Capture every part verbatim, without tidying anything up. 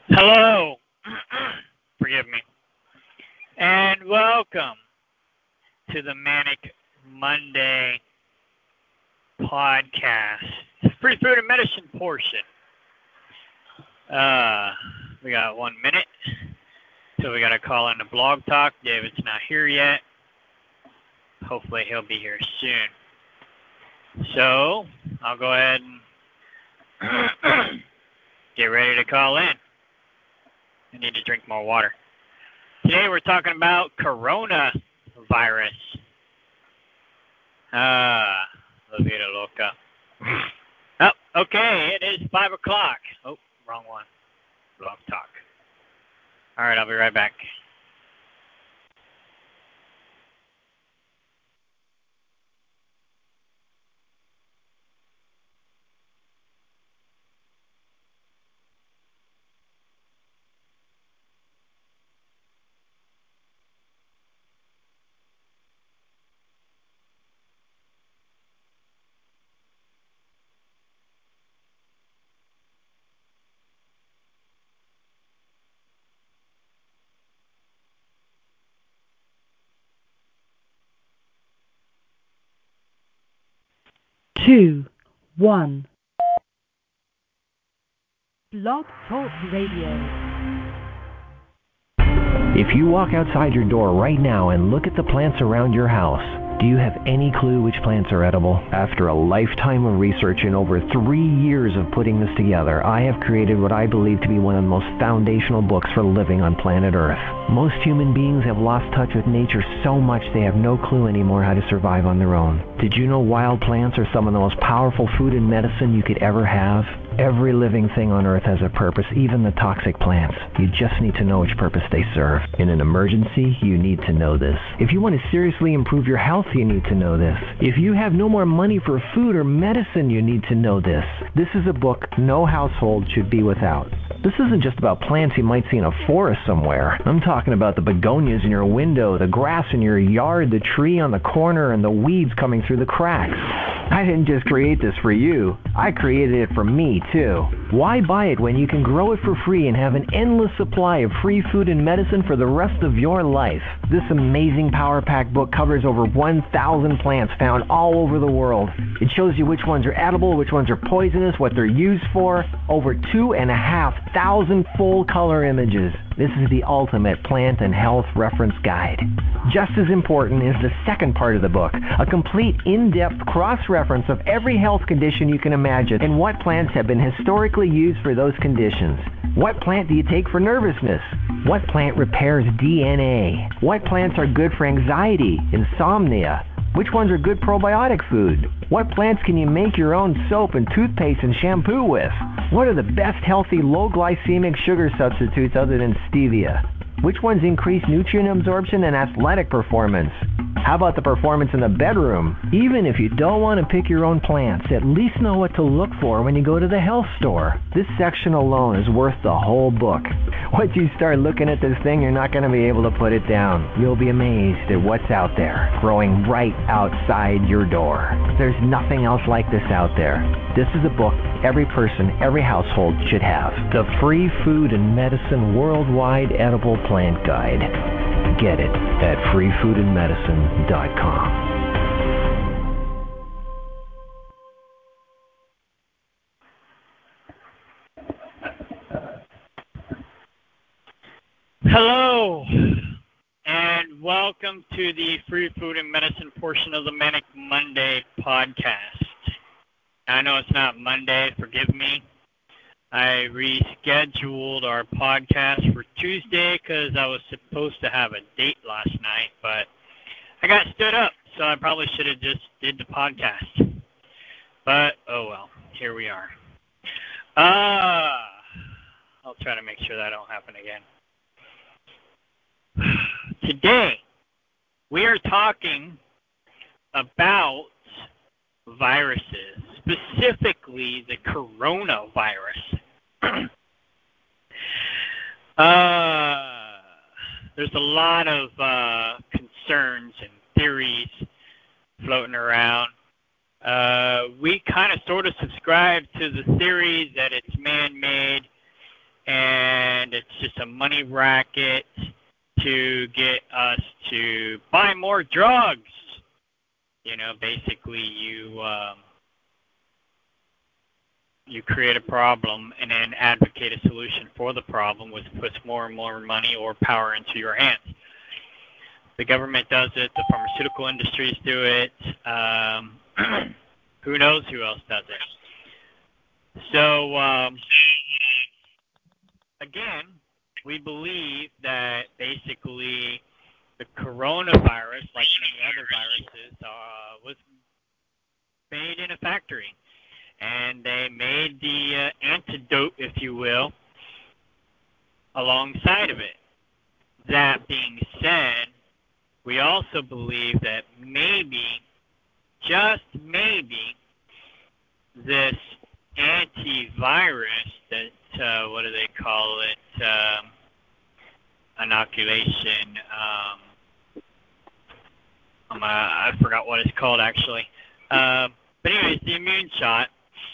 Hello. Forgive me. And welcome to the Manic Monday podcast. Free food and medicine portion. Uh, we got one minute. So we got to call in the blog talk. David's not here yet. Hopefully he'll be here soon. So I'll go ahead and get ready to call in. I need to drink more water. Today we're talking about coronavirus. Ah, la vida loca. Oh, okay, it is five o'clock. Oh, wrong one. Blog talk. All right, I'll be right back. Two, one. Blog Talk Radio. If you walk outside your door right now and look at the plants around your house, do you have any clue which plants are edible? After a lifetime of research and over three years of putting this together, I have created what I believe to be one of the most foundational books for living on planet Earth. Most human beings have lost touch with nature so much they have no clue anymore how to survive on their own. Did you know wild plants are some of the most powerful food and medicine you could ever have? Every living thing on Earth has a purpose, even the toxic plants. You just need to know which purpose they serve. In an emergency, you need to know this. If you want to seriously improve your health, you need to know this. If you have no more money for food or medicine, you need to know this. This is a book no household should be without. This isn't just about plants you might see in a forest somewhere. I'm talking about the begonias in your window, the grass in your yard, the tree on the corner, and the weeds coming through the cracks. I didn't just create this for you. I created it for me, too. Why buy it when you can grow it for free and have an endless supply of free food and medicine for the rest of your life? This amazing Power Pack book covers over one thousand plants found all over the world. It shows you which ones are edible, which ones are poisonous, what they're used for. Over two and a half thousand full color images. This is the ultimate plant and health reference guide. Just as important is the second part of the book, a complete in-depth cross-reference of every health condition you can imagine and what plants have been historically used for those conditions. What plant do you take for nervousness? What plant repairs D N A? What plants are good for anxiety, insomnia? Which ones are good probiotic food? What plants can you make your own soap and toothpaste and shampoo with? What are the best healthy low glycemic sugar substitutes other than stevia? Which ones increase nutrient absorption and athletic performance? How about the performance in the bedroom? Even if you don't want to pick your own plants, at least know what to look for when you go to the health store. This section alone is worth the whole book. Once you start looking at this thing, you're not going to be able to put it down. You'll be amazed at what's out there, growing right outside your door. There's nothing else like this out there. This is a book every person, every household should have. The Free Food and Medicine Worldwide Edible Plant Guide. Get it at free food and medicine dot com. Hello, and welcome to the Free Food and Medicine portion of the Manic Monday podcast. I know it's not Monday, forgive me. I rescheduled our podcast for Tuesday because I was supposed to have a date last night, but I got stood up, so I probably should have just did the podcast. But, oh well, here we are. Uh, I'll try to make sure that don't happen again. Today, we are talking about viruses, specifically the coronavirus. uh, there's a lot of uh, concerns and theories floating around. Uh, we kind of sort of subscribe to the theory that it's man-made and it's just a money racket to get us to buy more drugs. You know, basically you um, you create a problem and then advocate a solution for the problem, which puts more and more money or power into your hands. The government does it. The pharmaceutical industries do it. Um, who knows who else does it? So, um, again, we believe that basically the coronavirus, like many other viruses, uh, was made in a factory. And they made the uh, antidote, if you will, alongside of it. That being said, we also believe that maybe, just maybe, this antivirus that, uh, what do they call it, um, inoculation, um, I'm, uh, I forgot what it's called actually. Um, but anyways, the immune shot.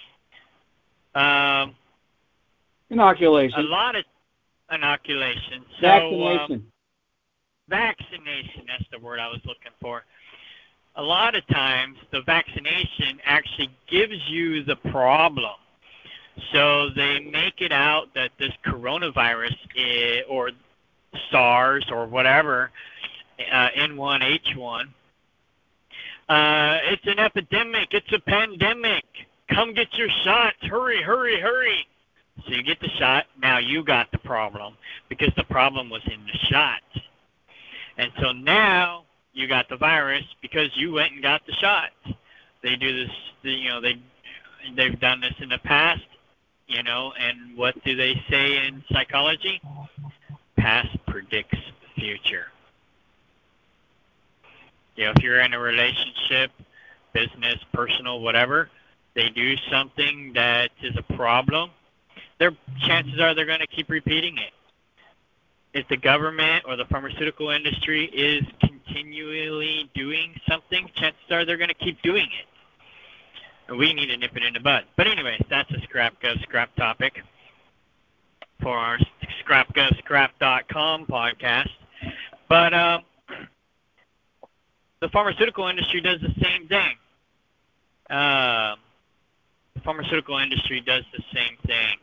Um, Inoculation. A lot of inoculation. So, Vaccination. Um, vaccination, that's the word I was looking for. A lot of times, the vaccination actually gives you the problem. So they make it out that this coronavirus is, or SARS or whatever, uh, N one H one, uh, it's an epidemic, it's a pandemic. Come get your shots. Hurry, hurry, hurry. So you get the shot. Now you got the problem because the problem was in the shot. And so now you got the virus because you went and got the shot. They do this, you know, they, they've done this in the past, you know, and what do they say in psychology? Past predicts future. You know, if you're in a relationship, business, personal, whatever, they do something that is a problem, their chances are they're going to keep repeating it. If the government or the pharmaceutical industry is continually doing something, chances are they're going to keep doing it. And we need to nip it in the bud. But anyways, that's a Scrap Gov Scrap topic for our scrap gov scrap dot com podcast. But um, the pharmaceutical industry does the same thing. Um, the pharmaceutical industry does the same thing.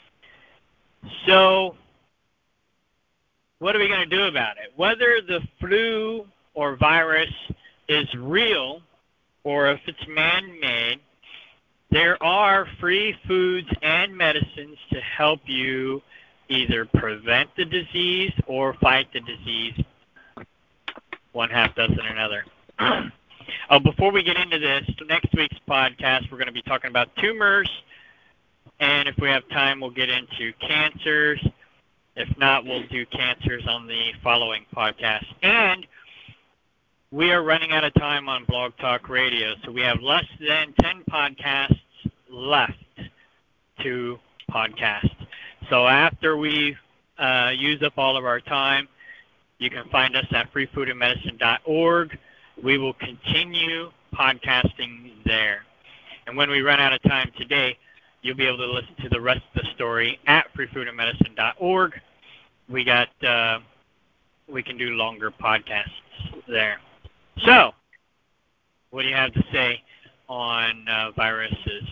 So, what are we going to do about it? Whether the flu or virus is real or if it's man-made, there are free foods and medicines to help you either prevent the disease or fight the disease. One half dozen another. Oh, before we get into this, next week's podcast, we're going to be talking about tumors. And if we have time, we'll get into cancers. If not, we'll do cancers on the following podcast. And we are running out of time on Blog Talk Radio, so we have less than ten podcasts left to podcast. So after we uh, use up all of our time, you can find us at free food and medicine dot org. We will continue podcasting there. And when we run out of time today, you'll be able to listen to the rest of the story at free food and medicine dot org. We got, uh, we can do longer podcasts there. So, what do you have to say on uh, viruses?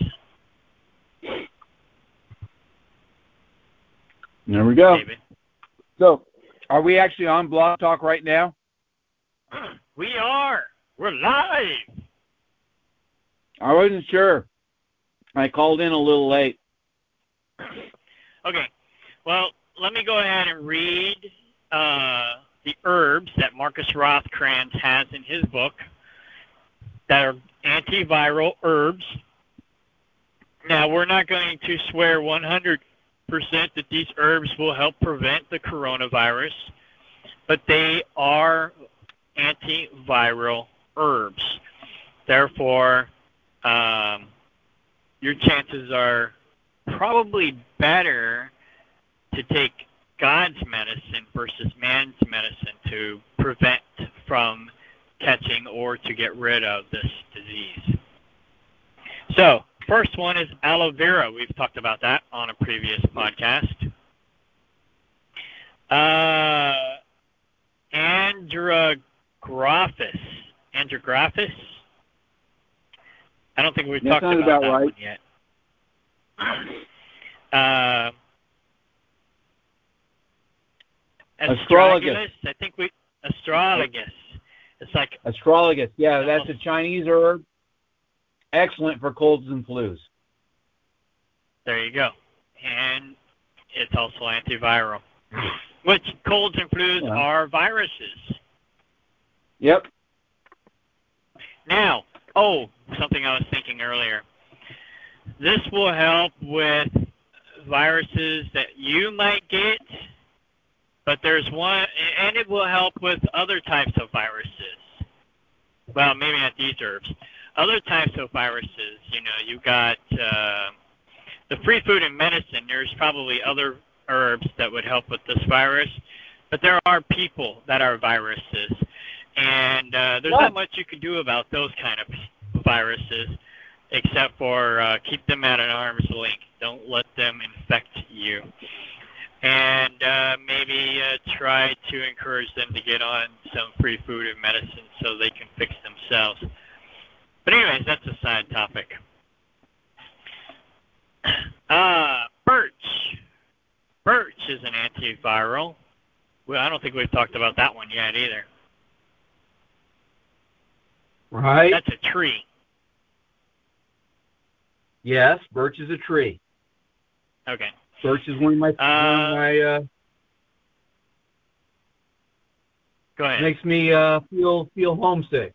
There we go. David? So, are we actually on Blog Talk right now? We are. We're live. I wasn't sure. I called in a little late. Okay. Well, let me go ahead and read uh, the herbs that Marcus Rothkranz has in his book that are antiviral herbs. Now, we're not going to swear one hundred percent that these herbs will help prevent the coronavirus, but they are antiviral herbs. Therefore, um, your chances are probably better to take God's medicine versus man's medicine to prevent from catching or to get rid of this disease. So, first one is aloe vera. We've talked about that on a previous podcast. Uh, Andrographis. Andrographis? I don't think we've That talked sounds about, about that right. one yet. Uh, Astragalus. Astragalus. I think we... Astragalus. It's like... Astragalus. Yeah, that's a Chinese herb. Excellent for colds and flus. There you go. And it's also antiviral. Which colds and flus Yeah. are viruses. Yep. Now, oh, something I was thinking earlier. This will help with viruses that you might get, but there's one, and it will help with other types of viruses. Well, maybe not these herbs. Other types of viruses, you know, you've got uh, the free food and medicine. There's probably other herbs that would help with this virus, but there are people that are viruses, and uh, there's What? not much you can do about those kind of viruses except for uh, keep them at an arm's length. Don't let them infect you. And uh, maybe uh, try to encourage them to get on some free food and medicine so they can fix themselves. But anyways, that's a side topic. Uh, birch. Birch is an antiviral. Well, I don't think we've talked about that one yet either. Right. That's a tree. Yes, birch is a tree. Okay. Birch is one of my, Uh, one of my uh, Go ahead. makes me uh, feel feel homesick.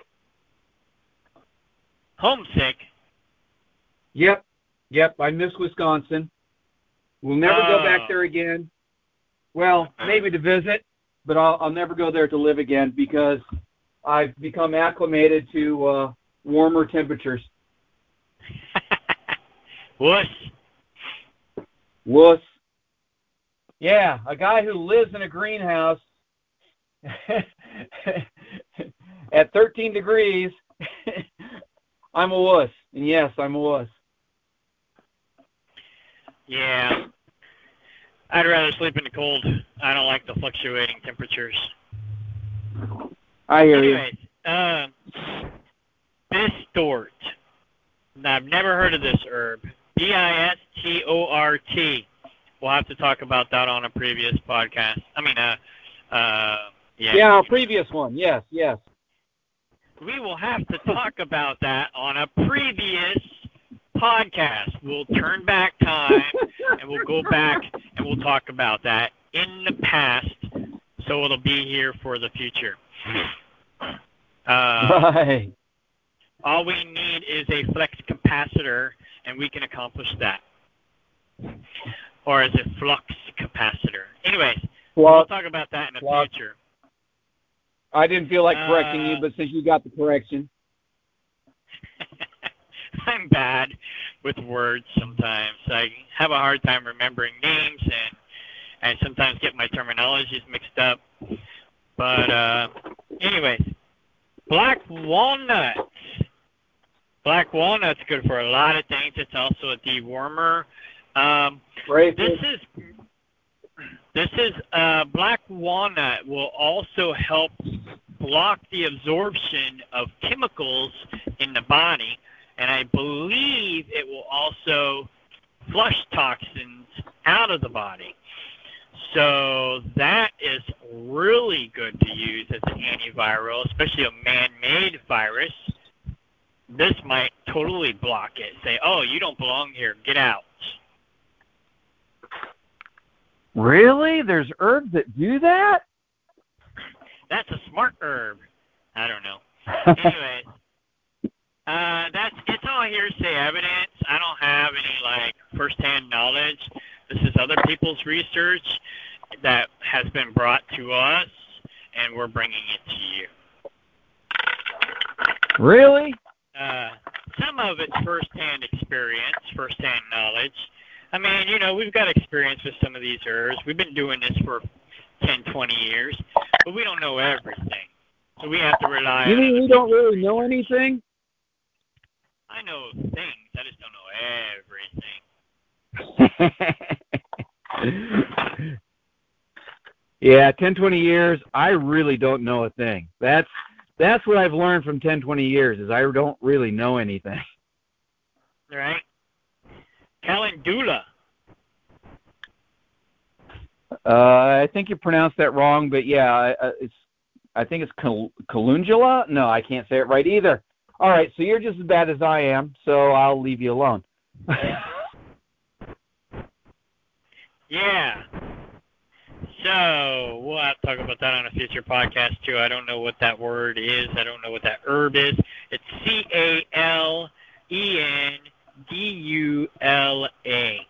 Homesick? Yep, yep. I miss Wisconsin. We'll never go back Oh. there again. Well, maybe to visit, but I'll, I'll never go there to live again because I've become acclimated to uh, warmer temperatures. Wuss. Wuss. Yeah, a guy who lives in a greenhouse at thirteen degrees, I'm a wuss. And yes, I'm a wuss. Yeah. I'd rather sleep in the cold. I don't like the fluctuating temperatures. I hear Anyways, uh, Bistort. Now, I've never heard of this herb. B I S T O R T. We'll have to talk about that on a previous podcast. I mean, uh, uh, you. yeah. Yeah, our previous one. Yes, yes. We will have to talk about that on a previous podcast. We'll turn back time and we'll go back and we'll talk about that in the past, so it'll be here for the future. Uh, Right. All we need is a flex capacitor, and we can accomplish that. Or is it flux capacitor? Anyways, we'll Flux. talk about that in the Flux. future. I didn't feel like correcting Uh, you, but since you got the correction. I'm bad with words sometimes. I have a hard time remembering names, and I sometimes get my terminologies mixed up. But uh, anyways, black walnut. Black walnut's good for a lot of things. It's also a dewormer. Um, Right. this is this is uh, black walnut will also help block the absorption of chemicals in the body, and I believe it will also flush toxins out of the body. So that is really good to use as an antiviral, especially a man-made virus. This might totally block it. Say, oh, you don't belong here. Get out. Really? There's herbs that do that? That's a smart herb. I don't know. Anyways, uh, that's it's all hearsay evidence. I don't have any like firsthand knowledge. This is other people's research that has been brought to us, and we're bringing it to you. Really? Uh, some of it's firsthand experience, firsthand knowledge. I mean, you know, we've got experience with some of these herbs. We've been doing this for ten, twenty years, but we don't know everything. So we have to rely You on mean other we don't people's really know research. anything? I know things. I just don't know everything. Yeah, ten, twenty years, I really don't know a thing. That's that's what I've learned from ten, twenty years is I don't really know anything. Right. Calendula. Uh, I think you pronounced that wrong, but yeah, it's I think it's cal- calendula. No, I can't say it right either. All right, so you're just as bad as I am, so I'll leave you alone. Yeah. So we'll have to talk about that on a future podcast too. I don't know what that word is. I don't know what that herb is. It's C A L E N D U L A.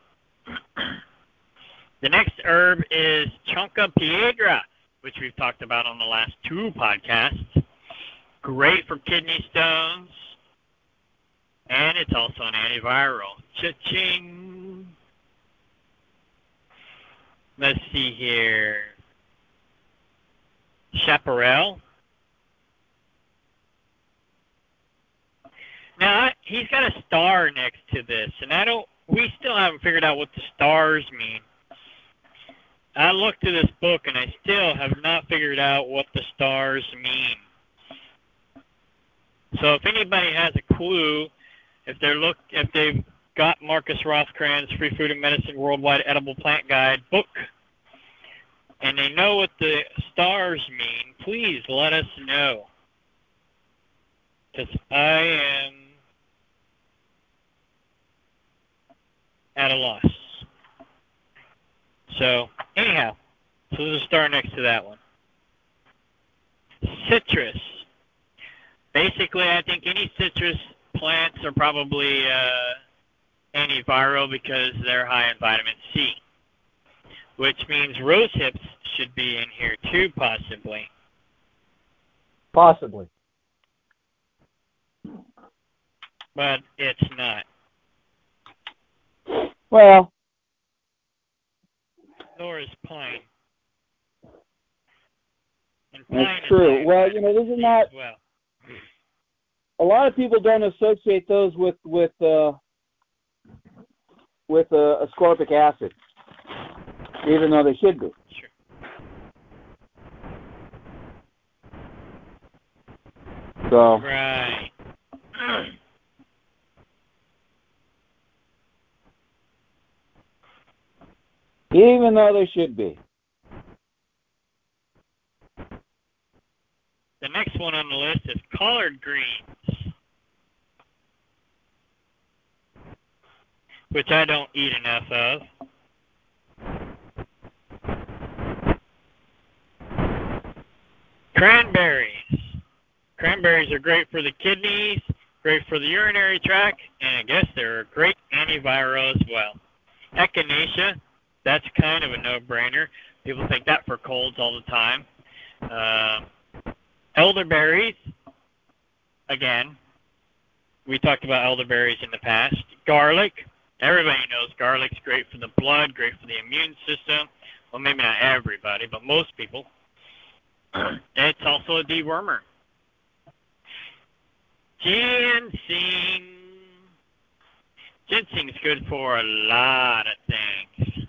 The next herb is Chonka Piedra, which we've talked about on the last two podcasts. Great for kidney stones, and it's also an antiviral. Cha-ching! Let's see here. Chaparral. Now, he's got a star next to this, and I don't, we still haven't figured out what the stars mean. I looked at this book, and I still have not figured out what the stars mean. So if anybody has a clue, if they're look, if they've got Marcus Rothkran's Free Food and Medicine Worldwide Edible Plant Guide book, and they know what the stars mean, please let us know. Because I am at a loss. So, anyhow, so there's a star next to that one. Citrus. Basically, I think any citrus plants are probably uh, antiviral because they're high in vitamin C, which means rose hips should be in here too, possibly. Possibly. But it's not. Well, Nor is pine. And pine that's true. Well, you know, this is not. Well. A lot of people don't associate those with with uh, with uh, ascorbic acid, even though they should be. Sure. So. Right. Even though they should be. The next one on the list is collard greens, which I don't eat enough of. Cranberries. Cranberries are great for the kidneys, great for the urinary tract, and I guess they're a great antiviral as well. Echinacea, that's kind of a no-brainer. People take that for colds all the time. Uh, elderberries, again, we talked about elderberries in the past. Garlic, everybody knows garlic's great for the blood, great for the immune system. Well, maybe not everybody, but most people. It's also a dewormer. Ginseng. Ginseng's good for a lot of things.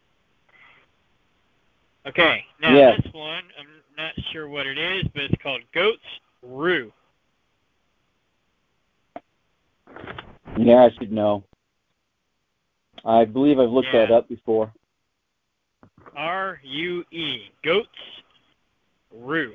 Okay, now yes. This one, I'm not sure what it is, but it's called goat's rue. Yeah, I should know. I believe I've looked Yeah. that up before. R U E, goat's rue.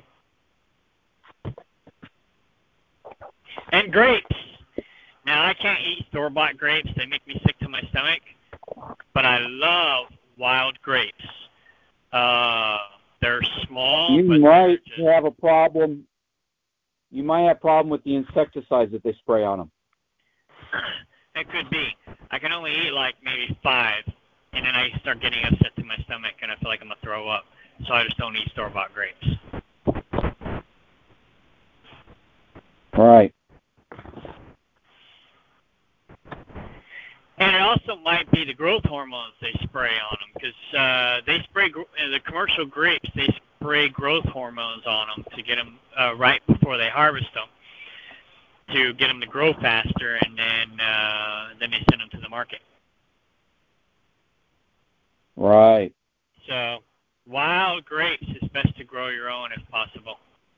And grapes. Now, I can't eat store-bought grapes. They make me sick to my stomach. But I love wild grapes. Uh, they're small. You but might just... have a problem. You might have a problem with the insecticides that they spray on them. It could be. I can only eat like maybe five, and then I start getting upset to my stomach, and I feel like I'm going to throw up. So I just don't eat store-bought grapes. Right. And it also might be the growth hormones they spray on them, because uh, they spray gr- the commercial grapes. They spray growth hormones on them to get them uh, right before they harvest them, to get them to grow faster, and then uh, then they send them to the market. Right. So wild grapes, it's best to grow your own if possible.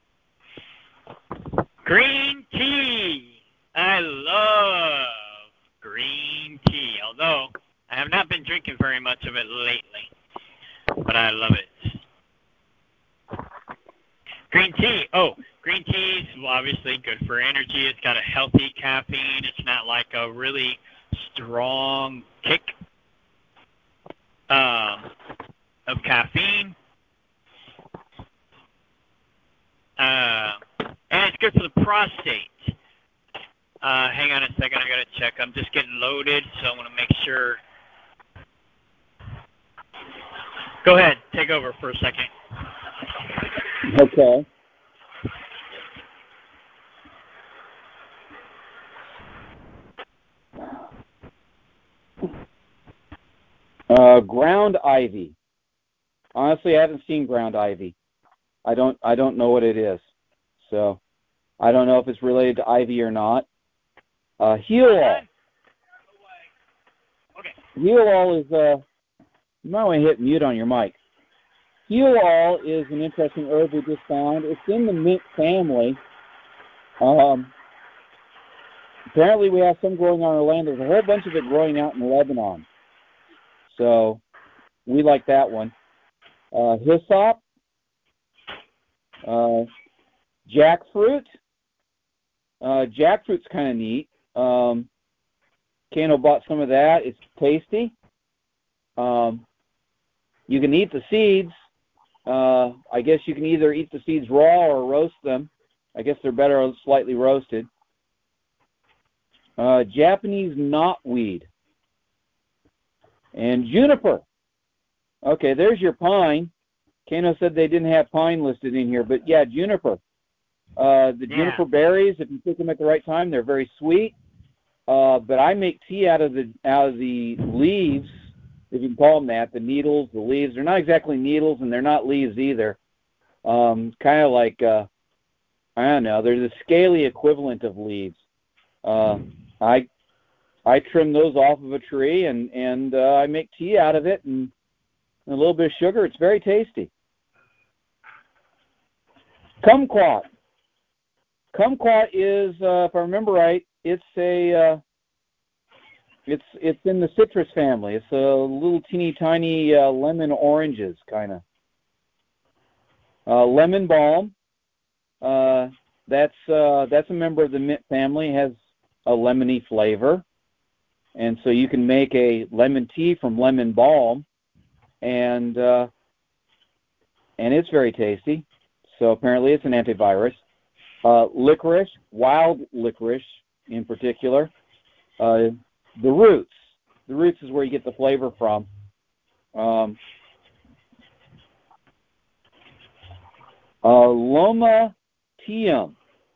Green tea. I love green tea, although I have not been drinking very much of it lately, but I love it. Green tea. Oh, green tea is obviously good for energy. It's got a healthy caffeine. It's not like a really strong kick um, of caffeine. Uh, and it's good for the prostate. Uh, hang on a second. I got to check. I'm just getting loaded, so I want to make sure. Go ahead. Take over for a second. Okay. Uh, ground ivy. Honestly, I haven't seen ground ivy. I don't. I don't know what it is. So, I don't know if it's related to ivy or not. Uh, heal-all. Okay. Heal-all is. Uh, you might want to hit mute on your mic. Heal-all is an interesting herb we just found. It's in the mint family. Um, apparently, we have some growing on our land. There's a whole bunch of it growing out in Lebanon. So, we like that one. Uh, hyssop. Uh, jackfruit. Uh, jackfruit's kind of neat. Um, Kano bought some of that. It's tasty. Um, you can eat the seeds. Uh, I guess you can either eat the seeds raw or roast them. I guess they're better slightly roasted. Uh, Japanese knotweed. And juniper. Okay, there's your pine. Kano said they didn't have pine listed in here, but yeah, juniper. Uh, the Yeah. juniper berries, if you pick them at the right time, they're very sweet. Uh, but I make tea out of the out of the leaves, if you can call them that, the needles, the leaves. They're not exactly needles, and they're not leaves either. Um, kind of like, uh, I don't know, they're the scaly equivalent of leaves. Uh, I I trim those off of a tree, and, and uh, I make tea out of it, and a little bit of sugar. It's very tasty. Kumquat. Kumquat is, uh, if I remember right, it's a uh, it's it's in the citrus family. It's a little teeny tiny uh, lemon oranges kind of. Uh, lemon balm. Uh, that's uh, that's a member of the mint family. It has a lemony flavor, and so you can make a lemon tea from lemon balm, and uh, and it's very tasty. So apparently it's an antivirus. Uh, licorice, wild licorice in particular. Uh, the roots. The roots is where you get the flavor from. Um, uh, Lomatium.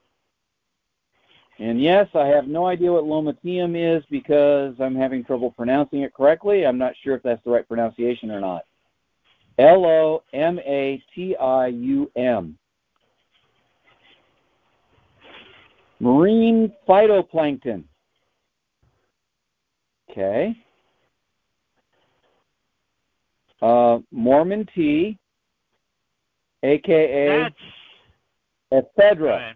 And yes, I have no idea what Lomatium is because I'm having trouble pronouncing it correctly. I'm not sure if that's the right pronunciation or not. L O M A T I U M. Marine phytoplankton. Okay. Uh, Mormon tea, a k a ephedra.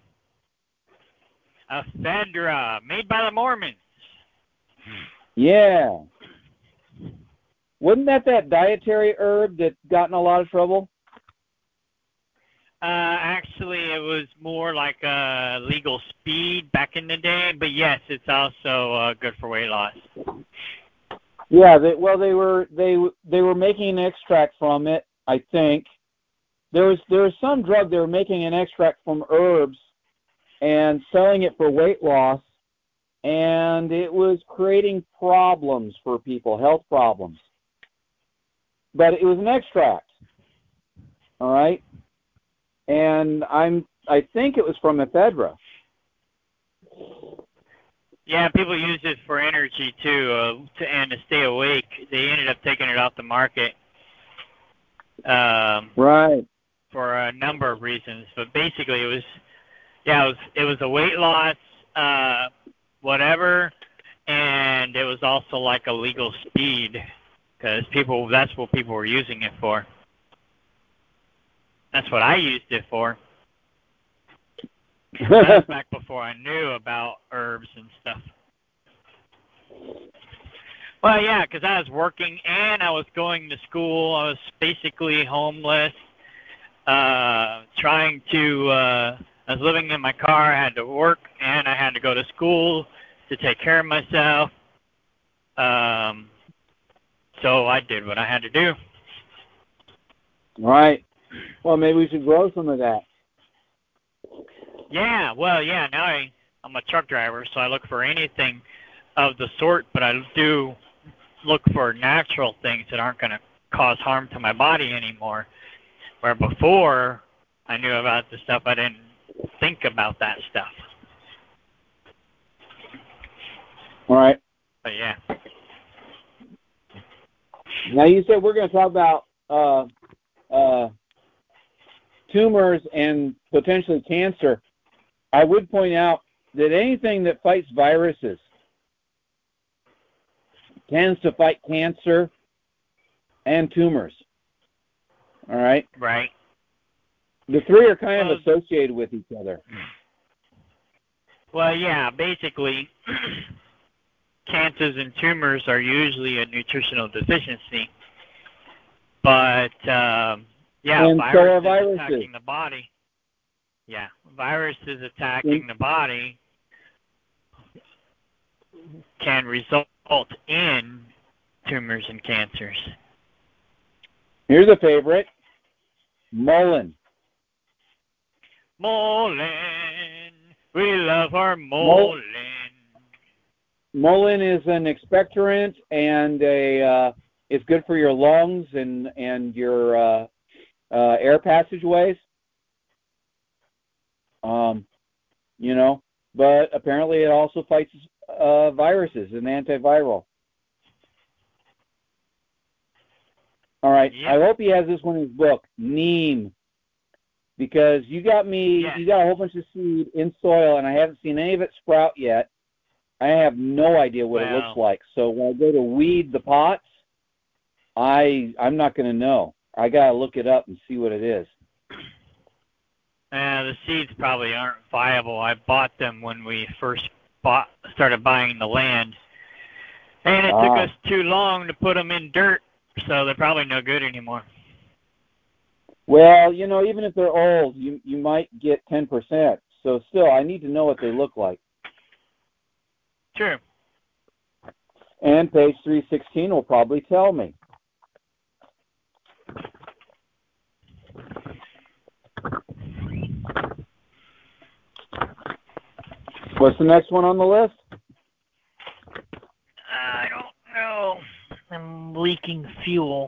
Ephedra, made by the Mormons. Yeah. Wasn't that that dietary herb that got in a lot of trouble? Uh, actually, it was more like uh, legal speed back in the day, but yes, it's also uh, good for weight loss. Yeah, they, well, they were they they were making an extract from it. I think there was there was some drug they were making an extract from herbs and selling it for weight loss, and it was creating problems for people, health problems. But it was an extract, all right. And I'm I think it was from ephedra. Yeah, people use it for energy too, uh, to, and to stay awake. They ended up taking it off the market. Um, Right. For a number of reasons, but basically it was, yeah, it was it was a weight loss, uh, whatever, and it was also like a legal speed because people that's what people were using it for. That's what I used it for. That was back before I knew about herbs and stuff. Well, yeah, because I was working and I was going to school. I was basically homeless, uh, trying to, uh, I was living in my car. I had to work and I had to go to school to take care of myself. Um, so I did what I had to do. Right. Well, maybe we should grow some of that. Yeah, well, yeah, now I, I'm a truck driver, so I look for anything of the sort, but I do look for natural things that aren't going to cause harm to my body anymore. Where before I knew about the stuff, I didn't think about that stuff. All right. But yeah. Now you said we're going to talk about uh, uh, tumors and potentially cancer. I would point out that anything that fights viruses tends to fight cancer and tumors. All right? Right. The three are kind well, of associated with each other. Well, yeah, basically, cancers and tumors are usually a nutritional deficiency. But, um, yeah, and viruses, so are viruses attacking the body. Yeah, viruses attacking the body can result in tumors and cancers. Here's a favorite, mullein. Mullein, we love our mullein. Mullein is an expectorant, and a uh, it's good for your lungs and and your uh, uh, air passageways. Um, you know, but apparently it also fights uh, viruses, an antiviral. All right. Yep. I hope he has this one in his book, neem, because you got me. Yes. You got a whole bunch of seed in soil, and I haven't seen any of it sprout yet. I have no idea what well, it looks like. So when I go to weed the pots, I I'm not going to know. I got to look it up and see what it is. Uh, the seeds probably aren't viable. I bought them when we first bought, started buying the land, and it ah. took us too long to put them in dirt, so they're probably no good anymore. Well, you know, even if they're old, you you might get ten percent. So still, I need to know what they look like. True. And page three sixteen will probably tell me. What's the next one on the list? I don't know. I'm leaking fuel.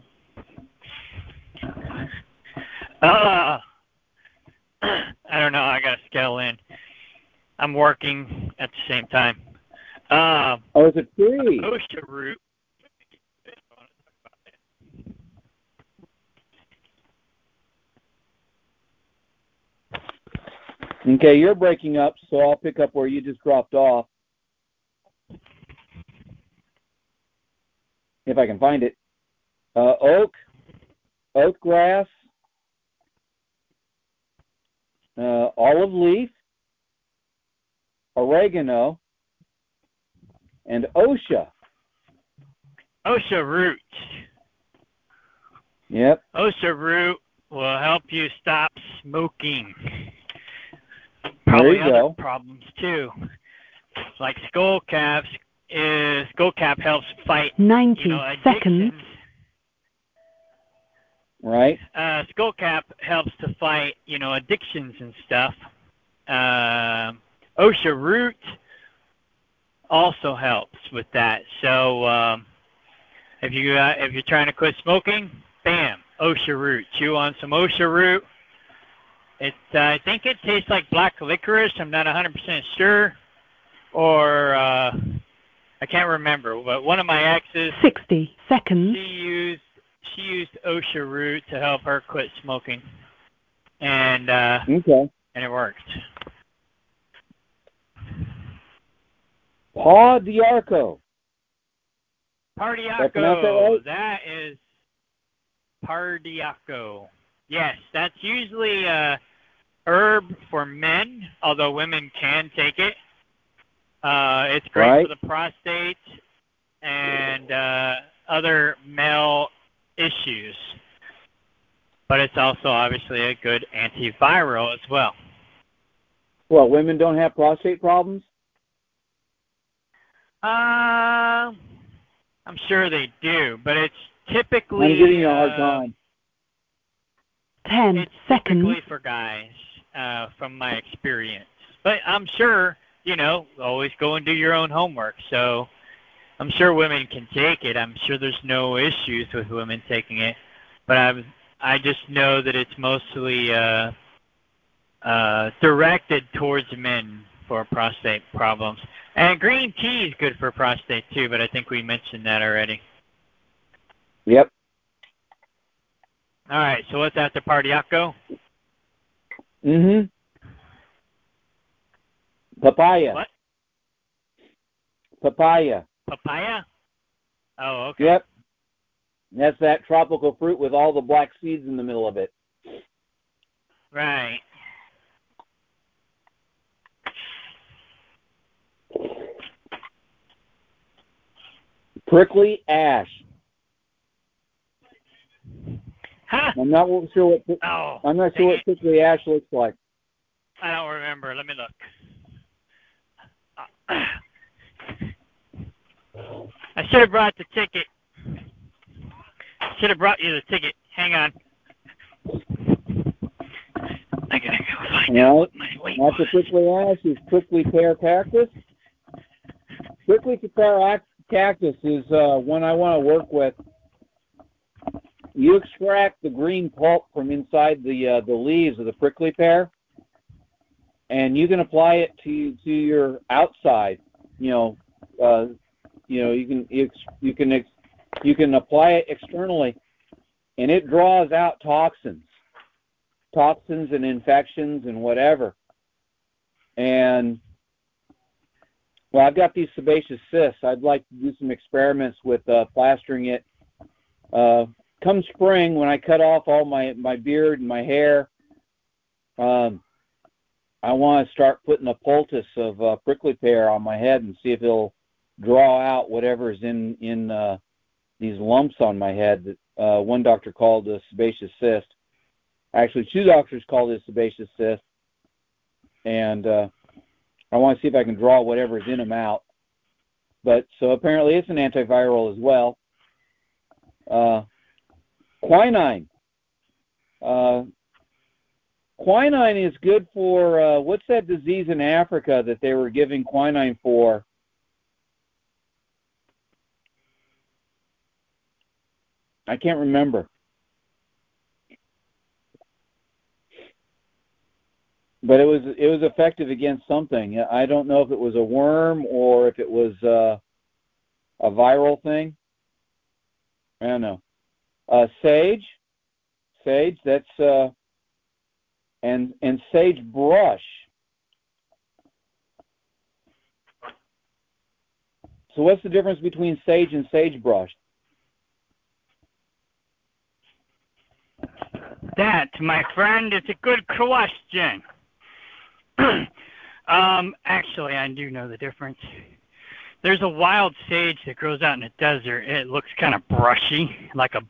Uh, I don't know. I got to scale in. I'm working at the same time. Uh, oh, it's a tree. Osha root. Okay, you're breaking up, so I'll pick up where you just dropped off. If I can find it. Uh, oak, oak grass, uh, olive leaf, oregano, and Osha. Osha root. Yep. Osha root will help you stop smoking. There Probably you other go. problems too, like skull caps. Is skull cap helps fight ninety you know, seconds. Right. Uh, skull cap helps to fight you know addictions and stuff. Uh, Osha root also helps with that. So um, if you uh, if you're trying to quit smoking, bam, Osha root. Chew on some Osha root. It uh, I think it tastes like black licorice. I'm not one hundred percent sure, or uh, I can't remember. But one of my exes, sixty seconds. She used she used Osha root to help her quit smoking, and uh, okay. and it worked. Paw d'Arco. Pardiaco. That, that is Pardiaco. Yes, that's usually a herb for men, although women can take it. Uh, it's great Right. for the prostate and uh, other male issues. But it's also obviously a good antiviral as well. Well, women don't have prostate problems? Uh, I'm sure they do, but it's typically... I'm giving you a hard uh, time. Ten It's seconds. typically for guys, uh, from my experience. But I'm sure, you know, always go and do your own homework. So I'm sure women can take it. I'm sure there's no issues with women taking it. But I I just know that it's mostly uh, uh, directed towards men for prostate problems. And green tea is good for prostate too, but I think we mentioned that already. Yep. All right, so what's after Pardiaco? Mm-hmm. Papaya. What? Papaya. Papaya? Oh, okay. Yep. That's that tropical fruit with all the black seeds in the middle of it. Right. Prickly ash. Huh? I'm not sure what Oh, I'm not dang sure what it. prickly ash looks like. I don't remember. Let me look. I should have brought the ticket. Should have brought you the ticket. Hang on. I gotta go find You out know, what my weight not the was. prickly ash is prickly pear cactus. Prickly pear ac- cactus is uh, one I want to work with. You extract the green pulp from inside the uh, the leaves of the prickly pear, and you can apply it to to your outside. You know, uh, you know you can you, you can ex, you can apply it externally, and it draws out toxins, toxins and infections and whatever. And well, I've got these sebaceous cysts. I'd like to do some experiments with uh, plastering it. Uh, come spring, when I cut off all my, my beard and my hair, um, I want to start putting a poultice of uh, prickly pear on my head and see if it'll draw out whatever's in in uh, these lumps on my head that uh, one doctor called a sebaceous cyst. Actually, two doctors called it a sebaceous cyst, and uh, I want to see if I can draw whatever's in them out. But so apparently it's an antiviral as well. Uh, quinine. Uh, quinine is good for, uh, what's that disease in Africa that they were giving quinine for? I can't remember. But it was it was effective against something. I don't know if it was a worm or if it was uh, a viral thing. I don't know. Uh, sage, sage. That's uh, and and sage brush. So what's the difference between sage and sagebrush? That, my friend, is a good question. um, actually, I do know the difference. There's a wild sage that grows out in the desert. It looks kind of brushy, like a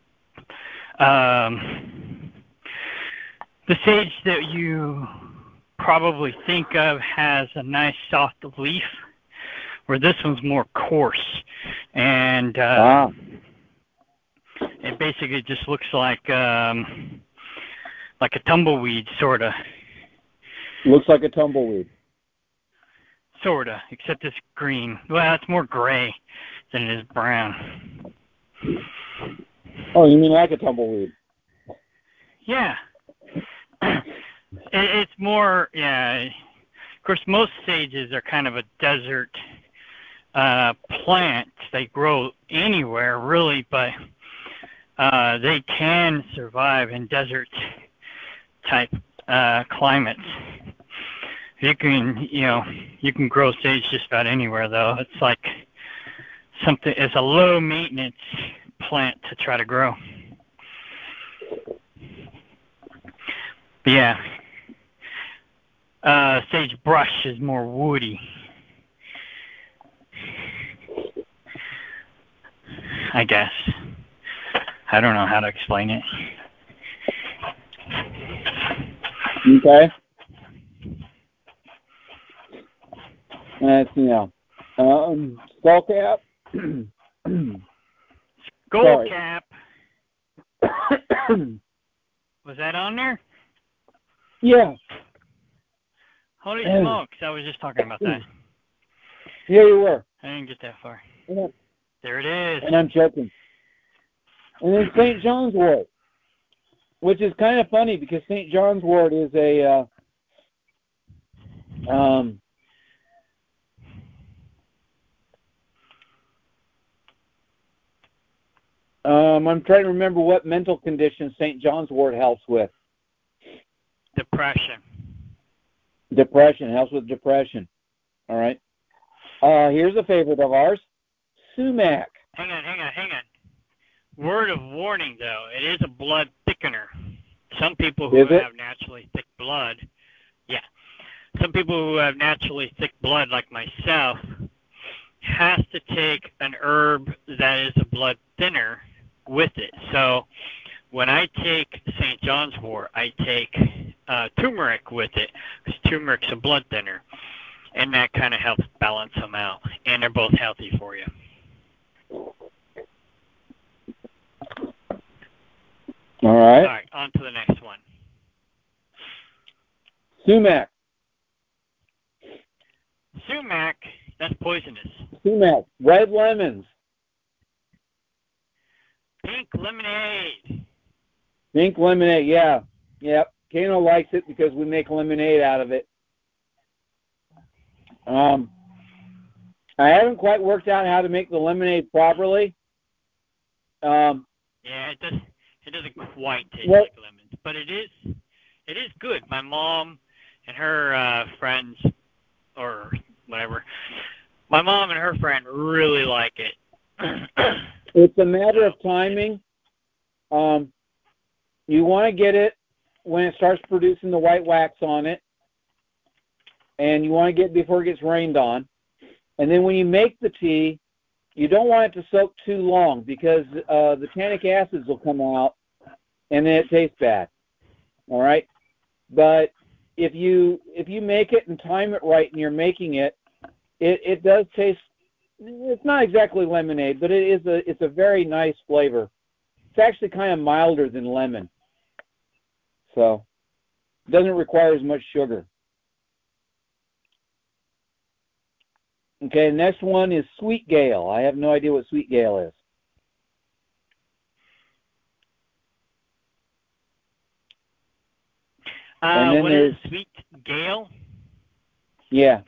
um, the sage that you probably think of has a nice soft leaf, where this one's more coarse, and uh, Ah. it basically just looks like um, like a tumbleweed, sorta. Looks like a tumbleweed. Sorta, except it's green. Well, it's more gray than it is brown. Oh, you mean like a tumbleweed? Yeah. it, it's more, yeah. Of course, most sages are kind of a desert uh, plant. They grow anywhere, really, but uh, they can survive in desert type uh, climates. You can, you know, you can grow sage just about anywhere, though. It's like something. It's a low maintenance plant to try to grow. But yeah. Uh, sagebrush is more woody. I guess. I don't know how to explain it. Okay. That's, you know, um, skullcap. Skullcap. Was that on there? Yeah. Holy smokes, I was just talking about that. Yeah, you were. I didn't get that far. Yeah. There it is. And I'm joking. And then Saint John's wort, which is kind of funny because Saint John's wort is a, uh, um, um, I'm trying to remember what mental condition Saint John's wort helps with. Depression. Depression, helps with depression. All right. Uh, here's a favorite of ours, sumac. Hang on, hang on, hang on. Word of warning, though, it is a blood thickener. Some people who have naturally thick blood, yeah, some people who have naturally thick blood, like myself, has to take an herb that is a blood thinner with it. So when I take Saint John's wort, I take uh, turmeric with it, because turmeric's a blood thinner, and that kind of helps balance them out, and they're both healthy for you. All right. All right, on to the next one. Sumac. Sumac, that's poisonous. Sumac. Red lemons. Pink lemonade. Pink lemonade, yeah. Yep. Kano likes it because we make lemonade out of it. Um, I haven't quite worked out how to make the lemonade properly. Um, yeah, it does. It doesn't quite taste well, like lemons, but it is. It is good. My mom and her uh, friends, or whatever, my mom and her friend really like it. It's a matter so, of timing. Um, you want to get it when it starts producing the white wax on it, and you want to get it before it gets rained on. And then when you make the tea, you don't want it to soak too long because uh, the tannic acids will come out, and then it tastes bad. All right, but if you if you make it and time it right, and you're making it, it it does taste. It's not exactly lemonade, but it is a it's a very nice flavor. It's actually kind of milder than lemon, so it doesn't require as much sugar. Okay, the next one is Sweet Gale. I have no idea what Sweet Gale is. Uh, and then what there's, is Sweet Gale? Yeah.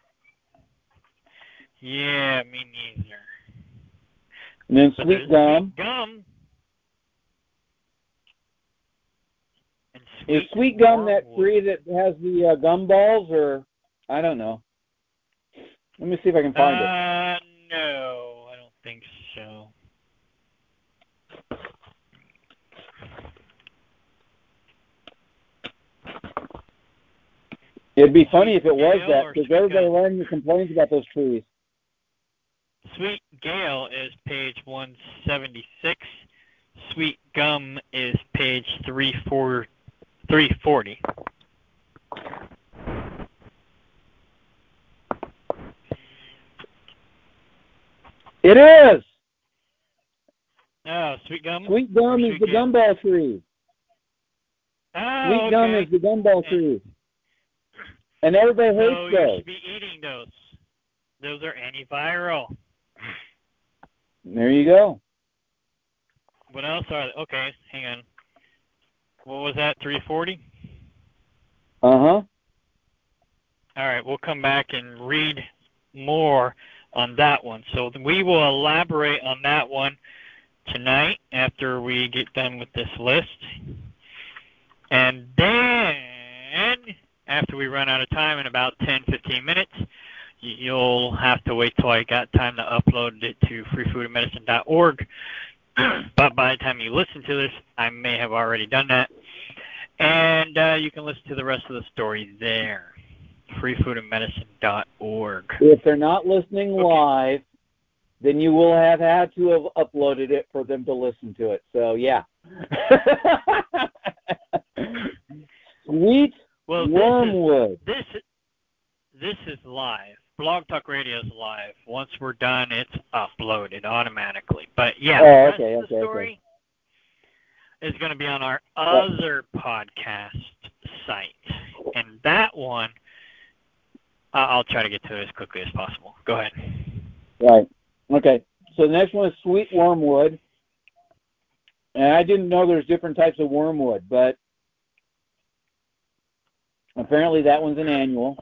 Yeah, me neither. And then but Sweet Gum. Sweet Gum. And sweet is Sweet Gum that tree that has the uh, gum balls, or I don't know. Let me see if I can find uh, it. Uh, no, I don't think so. It'd be funny if it was that, because everybody learned the complaints about those trees. Sweet Gale is page one seventy-six. Sweet Gum is page three forty. It is! Oh, Sweet Gum? Sweet Gum is the gumball tree. Oh, Sweet okay. Gum is the gumball tree. And everybody hates so those. So you should be eating those. Those are antiviral. There you go. What else are they? Okay, hang on. What was that, three forty? Uh-huh. All right, we'll come back and read more on that one. So we will elaborate on that one tonight after we get done with this list. And then, after we run out of time in about ten, fifteen minutes, you'll have to wait till I got time to upload it to free food and medicine dot org. But by the time you listen to this, I may have already done that. And uh, you can listen to the rest of the story there. free food and medicine dot org. If they're not listening Okay. live, then you will have had to have uploaded it for them to listen to it. So, yeah. Sweet Well, Wormwood. This is, this, this is live. Blog Talk Radio is live. Once we're done, it's uploaded automatically. But, yeah, Oh, the rest okay, of the okay, story is going to be on our other podcast site. And that one, uh, I'll try to get to it as quickly as possible. Go ahead. Right. Okay. So the next one is sweet wormwood. And I didn't know there's different types of wormwood, but apparently that one's an annual.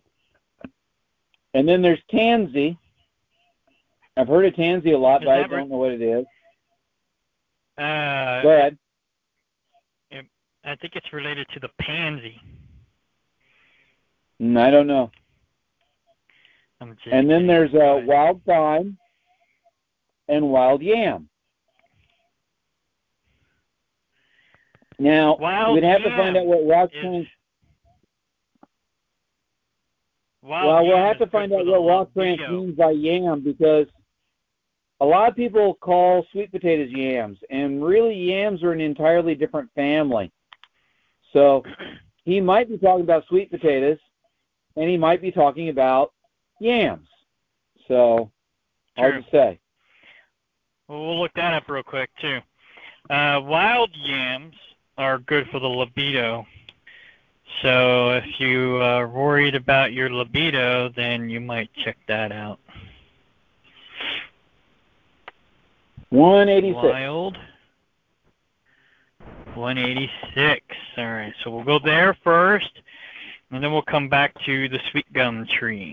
And then there's tansy. I've heard of tansy a lot, Is but I that don't right? know what it is. Uh, Go ahead. it, I think it's related to the pansy. Mm, I don't know. I'm just And then kidding. there's Go uh, ahead. wild thyme and wild yam. Now, Wild we'd have yam to find out what rock is, trans... wild Well, we'll yam have is to good find for out the what rock trans libido. means by yam, because a lot of people call sweet potatoes yams, and really yams are an entirely different family. So he might be talking about sweet potatoes, and he might be talking about yams. So, hard True. to say. Well, we'll look that up real quick, too. Uh, wild yams are good for the libido. So if you are worried about your libido, then you might check that out. one eighty-six. Wild. one eighty-six. All right, so we'll go there first, and then we'll come back to the sweet gum tree.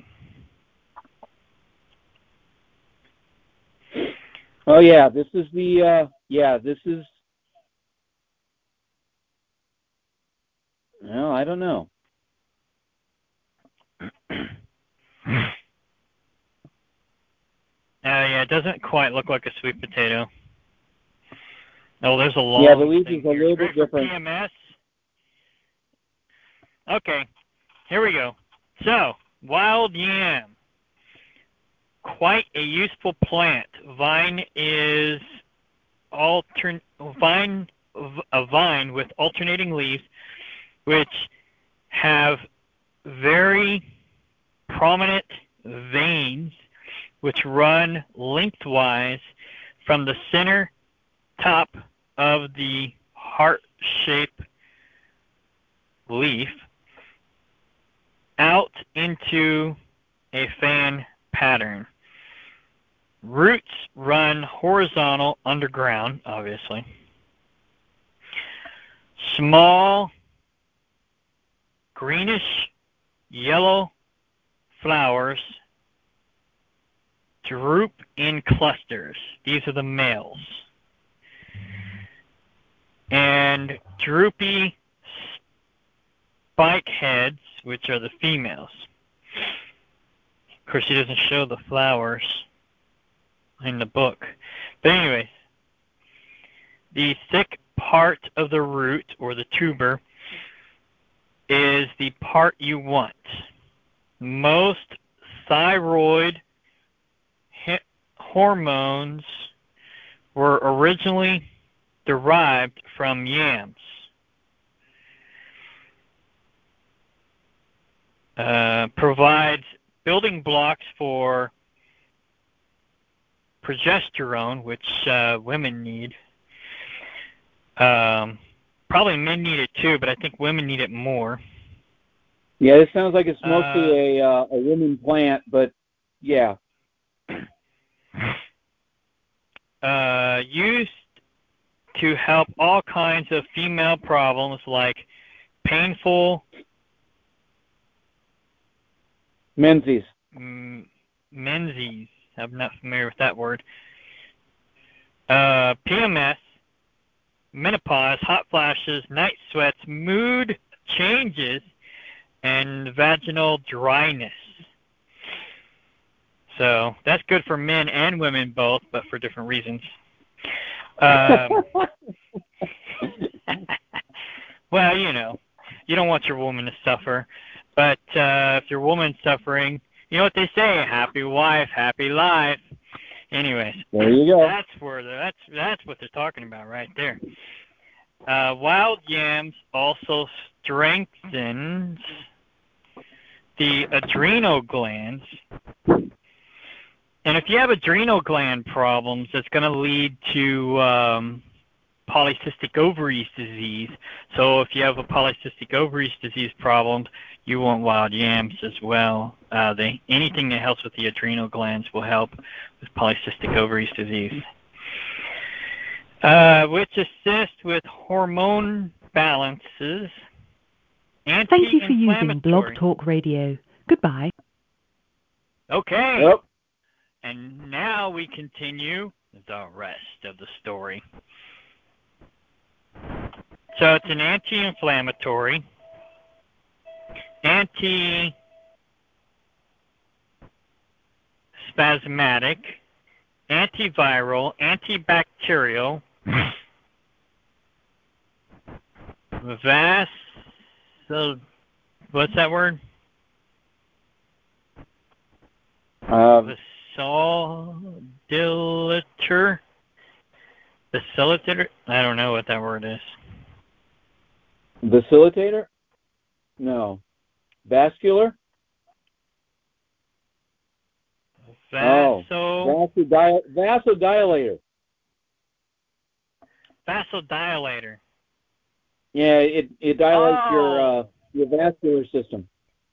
Oh, yeah, this is the, uh, yeah, this is, well, I don't know. Uh, yeah, it doesn't quite look like a sweet potato. Oh, there's a long Yeah, the leaf thing is a here. little It's great bit different. for P M S. Okay, here we go. So, wild yam. Quite a useful plant. Vine is altern vine a vine with alternating leaves, which have very prominent veins which run lengthwise from the center top of the heart-shaped leaf out into a fan pattern. Roots run horizontal underground, obviously. Small, greenish, yellow flowers droop in clusters. These are the males. And droopy spike heads, which are the females. Of course, he doesn't show the flowers in the book. But anyways, the thick part of the root, or the tuber, is the part you want. Most thyroid hormones were originally derived from yams. Uh, provides building blocks for progesterone, which uh, women need. Um, probably men need it too, but I think women need it more. Yeah, this sounds like it's mostly Uh, a uh, a woman plant, but yeah. Uh, used to help all kinds of female problems like painful Menses. mm, menses. I'm not familiar with that word. Uh, P M S, menopause, hot flashes, night sweats, mood changes, and vaginal dryness. So that's good for men and women both, but for different reasons. Um, Well, you know, you don't want your woman to suffer. But uh, if your woman's suffering, you know what they say, happy wife, happy life. Anyways, there you go. That's where the, that's that's what they're talking about right there. Uh, wild yams also strengthens the adrenal glands, and if you have adrenal gland problems, it's going to lead to um, polycystic ovaries disease. So if you have a polycystic ovaries disease problem, you want wild yams as well. Uh, they, anything that helps with the adrenal glands will help with polycystic ovaries disease. Uh, which assists with hormone balances. Thank you for using Blog Anti-inflammatory. Talk Radio. Goodbye. Okay. Yep. And now we continue the rest of the story. So it's an anti-inflammatory, anti-spasmodic, antiviral, antibacterial, vas... So, what's that word? Um, Vasodilator? Facilitator? I don't know what that word is. Facilitator? No. Vascular? Vaso... Oh, vasodil- vasodilator. Vasodilator. Yeah, it it dilates Oh. your uh, your vascular system.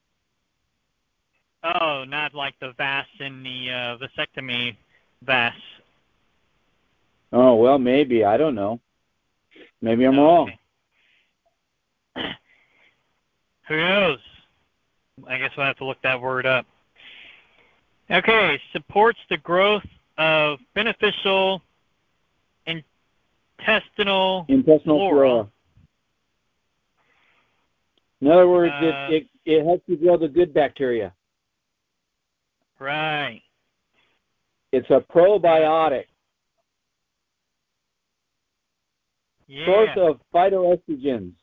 Oh, not like the vas in the uh, vasectomy vas. Oh well, maybe I don't know. Maybe I'm Okay. wrong. Who knows? I guess we'll have to look that word up. Okay, supports the growth of beneficial intestinal, Intestinal flora. flora. In other words, Uh, it, it it helps you grow the good bacteria. Right. It's a probiotic. Yeah. Source of phytoestrogens.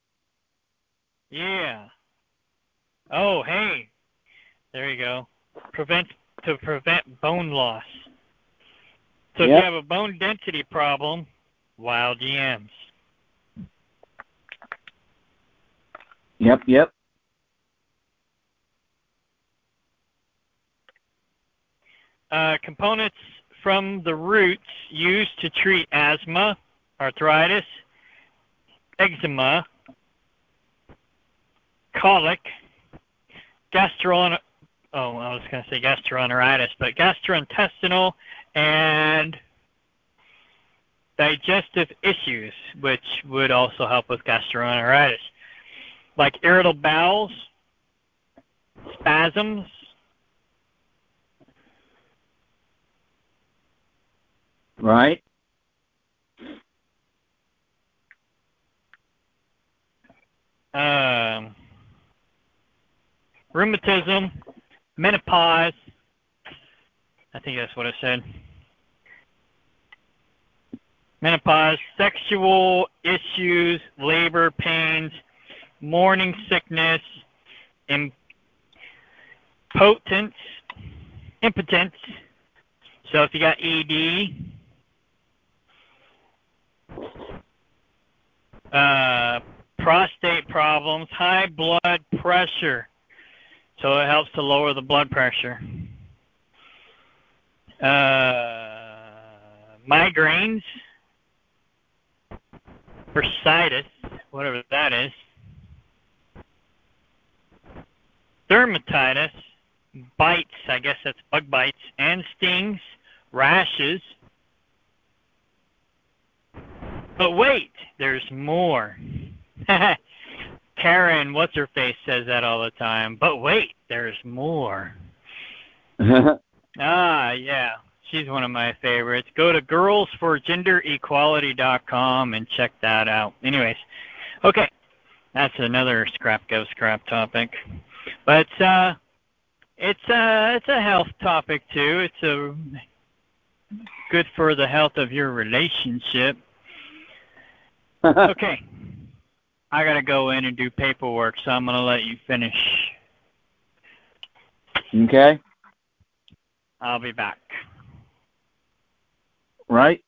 Yeah. Oh, hey. There you go. Prevent to prevent bone loss. So if Yep. you have a bone density problem, wild yams. Yep, yep. Uh, components from the roots used to treat asthma, arthritis, eczema, colic, gastro oh I was going to say gastroenteritis, but gastrointestinal and digestive issues, which would also help with gastroenteritis, like irritable bowels, spasms, Right. um, rheumatism, menopause. I think that's what I said. Menopause, sexual issues, labor pains, morning sickness, impotence, impotence. So if you got E D, uh, prostate problems, high blood pressure. So it helps to lower the blood pressure. Uh, migraines, bursitis, whatever that is, dermatitis, bites, I guess that's bug bites, and stings, rashes. But wait, there's more. Karen, what's her face, says that all the time. But wait, there's more. Ah, yeah. She's one of my favorites. Go to girls for gender equality dot com and check that out. Anyways, okay. That's another scrap go scrap topic. But uh it's uh it's a health topic too. It's a good for the health of your relationship. Okay. I got to go in and do paperwork, so I'm going to let you finish. Okay. I'll be back. Right.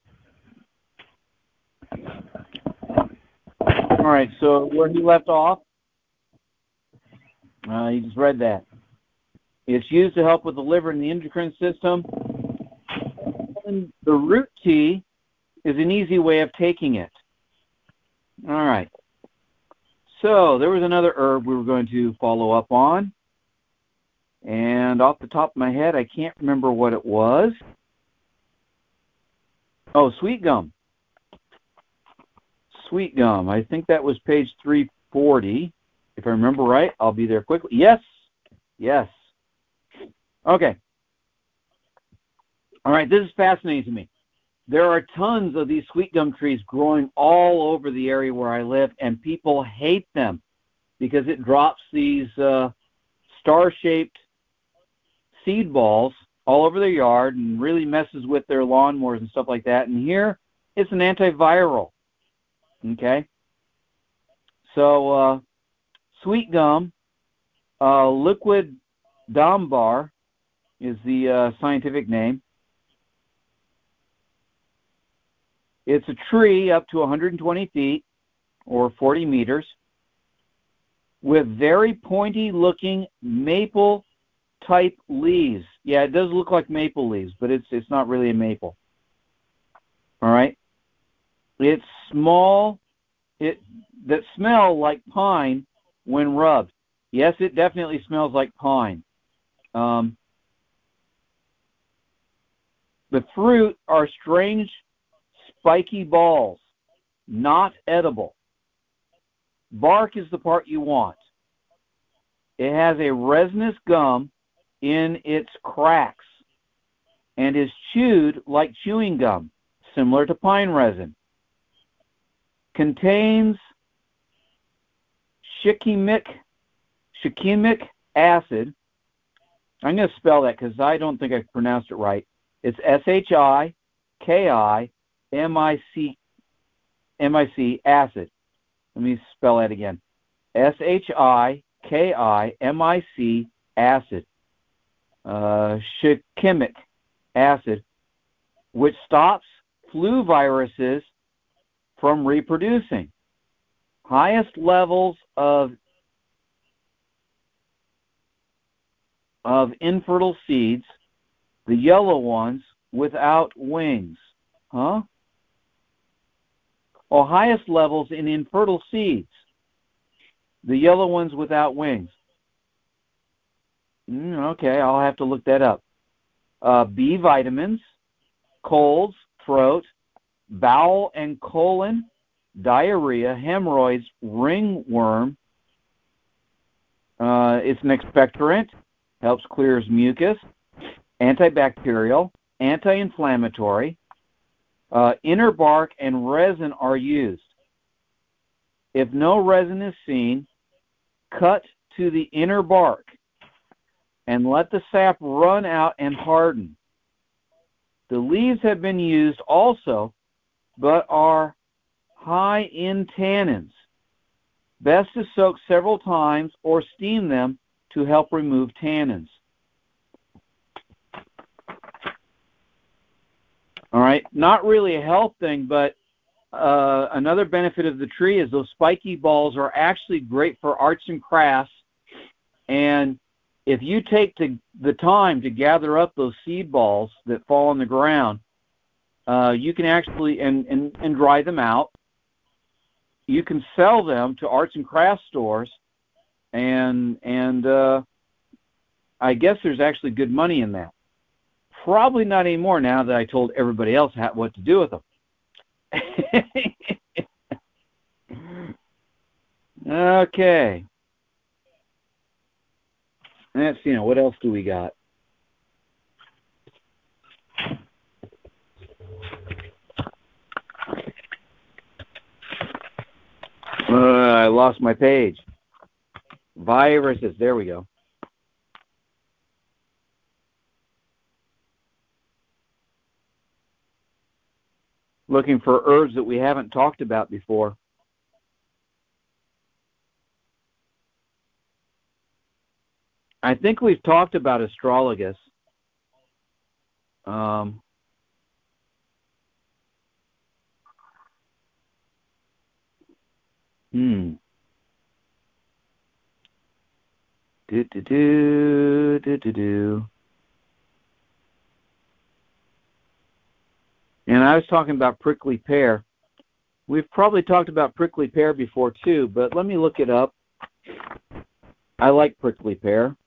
All right, so where he left off, uh, you just read that. It's used to help with the liver and the endocrine system. And the root tea is an easy way of taking it. All right. So there was another herb we were going to follow up on. And off the top of my head, I can't remember what it was. Oh, sweet gum. Sweet gum. I think that was page three forty. If I remember right, I'll be there quickly. Yes. Yes. Okay. All right, this is fascinating to me. There are tons of these sweet gum trees growing all over the area where I live, and people hate them because it drops these uh, star-shaped seed balls all over their yard and really messes with their lawnmowers and stuff like that. And here, it's an antiviral. Okay? So, uh, sweet gum, uh, liquid dambar is the uh, scientific name. It's a tree up to one hundred twenty feet or forty meters with very pointy looking maple type leaves. Yeah, it does look like maple leaves, but it's it's not really a maple. All right? It's small, it that smell like pine when rubbed. Yes, it definitely smells like pine. Um, the fruit are strange spiky balls, not edible. Bark is the part you want. It has a resinous gum in its cracks and is chewed like chewing gum, similar to pine resin. Contains shikimic, shikimic acid. I'm going to spell that because I don't think I pronounced it right. It's S H I K I M I C M I C acid. Let me spell that again. S H I K I M I C acid. Uh, shikimic acid, which stops flu viruses from reproducing. Highest levels of of infertile seeds, the yellow ones without wings. Huh? Or highest levels in infertile seeds, the yellow ones without wings. Mm, okay, I'll have to look that up. Uh, B vitamins, colds, throat, bowel and colon, diarrhea, hemorrhoids, ringworm. Uh, it's an expectorant, helps clears mucus, antibacterial, anti-inflammatory. Uh, inner bark and resin are used. If no resin is seen, cut to the inner bark and let the sap run out and harden. The leaves have been used also, but are high in tannins. Best to soak several times or steam them to help remove tannins. All right, not really a health thing, but uh, another benefit of the tree is those spiky balls are actually great for arts and crafts. And if you take to the time to gather up those seed balls that fall on the ground, uh, you can actually, and, and, and dry them out. You can sell them to arts and crafts stores, and, and uh, I guess there's actually good money in that. Probably not anymore now that I told everybody else how, what to do with them. Okay. Let's see now. What else do we got? Uh, I lost my page. Viruses. There we go. Looking for herbs that we haven't talked about before. I think we've talked about astragalus. Um, hmm. Do do do do do do. And I was talking about prickly pear. We've probably talked about prickly pear before too, but let me look it up. I like prickly pear.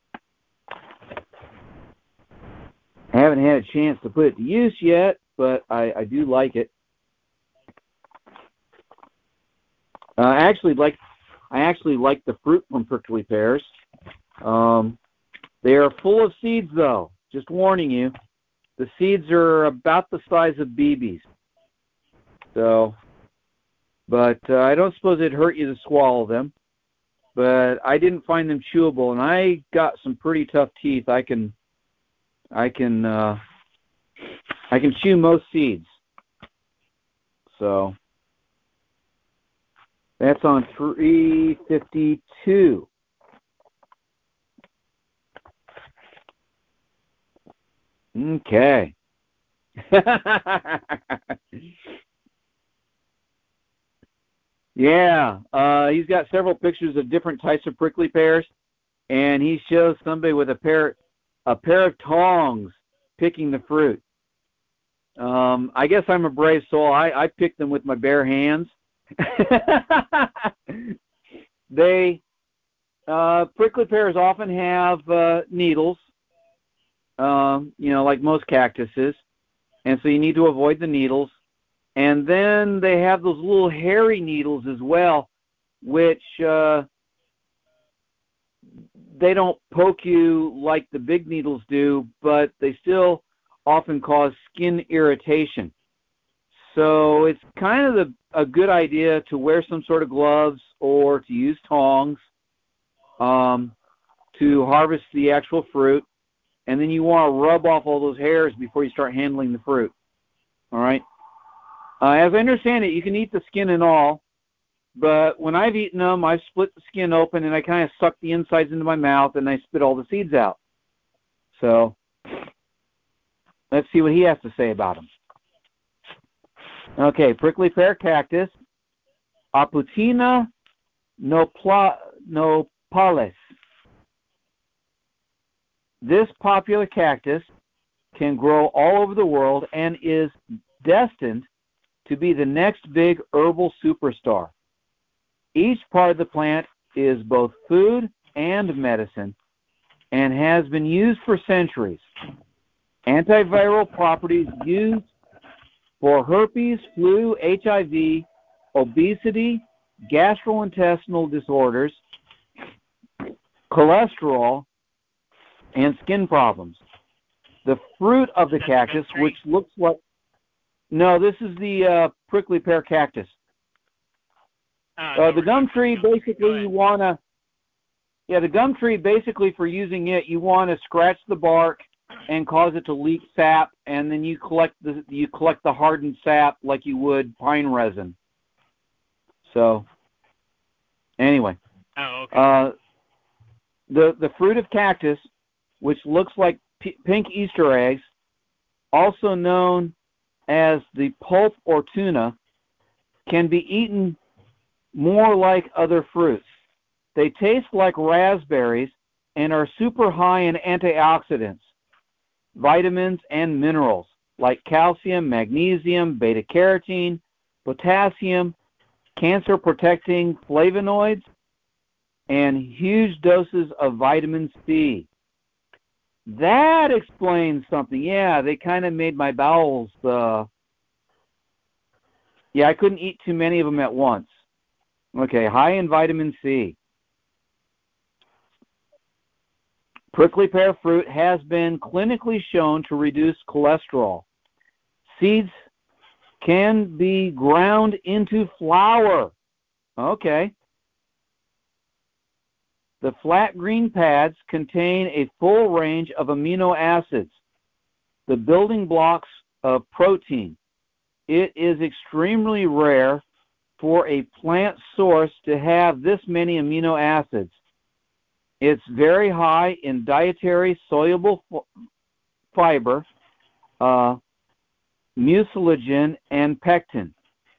I haven't had a chance to put it to use yet, but I, I do like it. Uh, I actually like I actually like the fruit from prickly pears. Um, they are full of seeds, though. Just warning you, the seeds are about the size of B Bs. So, but uh, I don't suppose it'd hurt you to swallow them. But I didn't find them chewable, and I got some pretty tough teeth. I can, I can, uh, I can chew most seeds. So that's on three fifty-two. Okay. Yeah, uh, he's got several pictures of different types of prickly pears, and he shows somebody with a pair, a pair of tongs picking the fruit. Um, I guess I'm a brave soul. I, I pick them with my bare hands. They uh, prickly pears often have uh, needles, um, you know, like most cactuses, and so you need to avoid the needles. And then they have those little hairy needles as well, which uh, they don't poke you like the big needles do, but they still often cause skin irritation. So it's kind of the, a good idea to wear some sort of gloves or to use tongs um, to harvest the actual fruit. And then you want to rub off all those hairs before you start handling the fruit. All right? Uh, as I understand it, you can eat the skin and all, but when I've eaten them, I've split the skin open and I kind of suck the insides into my mouth and I spit all the seeds out. So let's see what he has to say about them. Okay, prickly pear cactus, Aputina nopla, nopales. This popular cactus can grow all over the world and is destined to be the next big herbal superstar. Each part of the plant is both food and medicine and has been used for centuries. Antiviral properties used for herpes, flu, H I V, obesity, gastrointestinal disorders, cholesterol, and skin problems. The fruit of the cactus, which looks like No, this is the uh, prickly pear cactus. Uh, uh, the gum tree, basically, you want to, yeah, the gum tree, basically, for using it, you want to scratch the bark and cause it to leak sap, and then you collect the you collect the hardened sap like you would pine resin. So, anyway, oh, okay. uh, the the fruit of cactus, which looks like p- pink Easter eggs, also known as the pulp or tuna, can be eaten more like other fruits. They taste like raspberries and are super high in antioxidants, vitamins, and minerals like calcium, magnesium, beta-carotene, potassium, cancer-protecting flavonoids, and huge doses of vitamin C. That explains something. Yeah, they kind of made my bowels, uh, yeah, I couldn't eat too many of them at once. Okay, high in vitamin C. Prickly pear fruit has been clinically shown to reduce cholesterol. Seeds can be ground into flour. Okay. The flat green pads contain a full range of amino acids, the building blocks of protein. It is extremely rare for a plant source to have this many amino acids. It's very high in dietary soluble f- fiber, uh, mucilage, and pectin.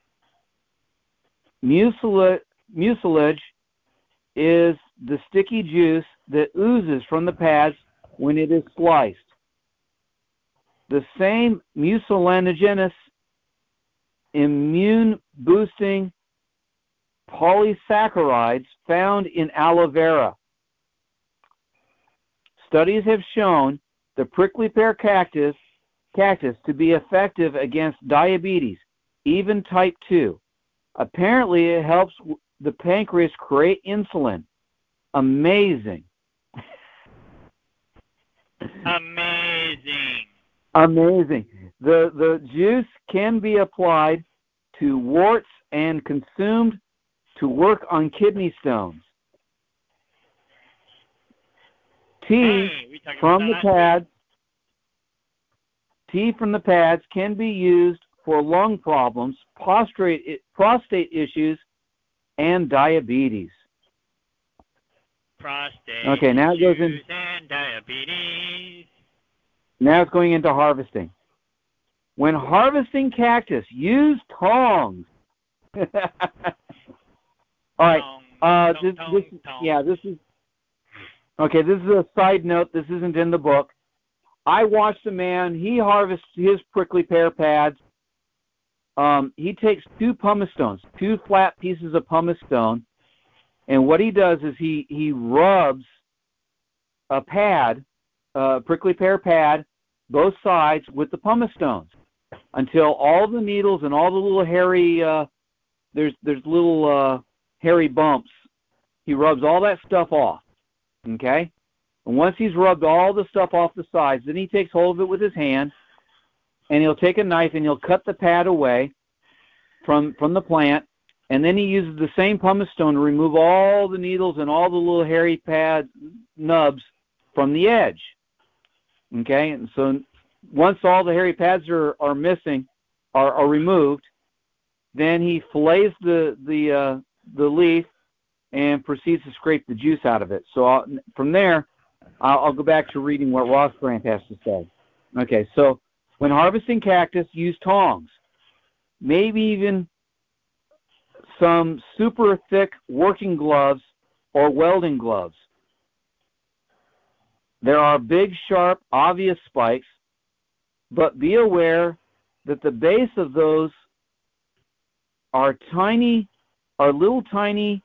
Mucilage, mucilage is the sticky juice that oozes from the pads when it is sliced. The same mucilaginous, immune-boosting polysaccharides found in aloe vera. Studies have shown the prickly pear cactus, cactus to be effective against diabetes, even type two. Apparently, it helps the pancreas create insulin. Amazing. Amazing. Amazing. The the juice can be applied to warts and consumed to work on kidney stones. Tea Hey, from the pads tea from the pads can be used for lung problems, prostate prostate issues, and diabetes. Prostate okay, now it goes in, issues and diabetes. Now it's going into harvesting. When harvesting cactus, use tongs. All right. Tong, Uh, tong, this, tong, this, tong. yeah, this is okay. This is a side note. This isn't in the book. I watched a man. He harvests his prickly pear pads. Um, he takes two pumice stones, two flat pieces of pumice stone, and what he does is he he rubs a pad, a prickly pear pad, both sides with the pumice stones until all the needles and all the little hairy uh, there's there's little uh, hairy bumps. He rubs all that stuff off. Okay, and once he's rubbed all the stuff off the sides, then he takes hold of it with his hand, and he'll take a knife and he'll cut the pad away from from the plant, and then he uses the same pumice stone to remove all the needles and all the little hairy pad nubs from the edge. Okay, and so once all the hairy pads are, are missing, are, are removed, then he fillets the the uh, the leaf and proceeds to scrape the juice out of it. So I'll, from there, I'll, I'll go back to reading what Ross Grant has to say. Okay, so when harvesting cactus, use tongs, maybe even some super thick working gloves or welding gloves. There are big, sharp, obvious spikes, but be aware that the base of those are tiny, are little tiny.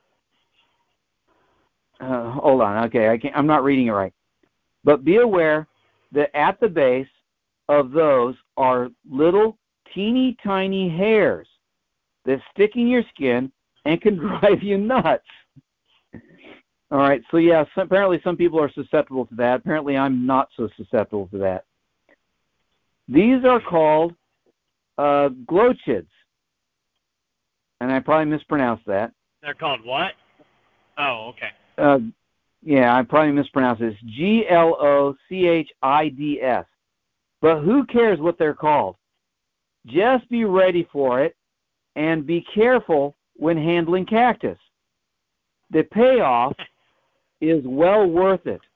Uh, hold on, okay, I can't, I'm not reading it right. But be aware that at the base of those are little, teeny, tiny hairs that stick in your skin and can drive you nuts. All right, so yeah, so apparently some people are susceptible to that. Apparently I'm not so susceptible to that. These are called uh, glochids, and I probably mispronounced that. They're called what? Oh, okay. Uh, yeah, I probably mispronounced it. It's G L O C H I D S. But who cares what they're called? Just be ready for it and be careful when handling cactus. The payoff is well worth it.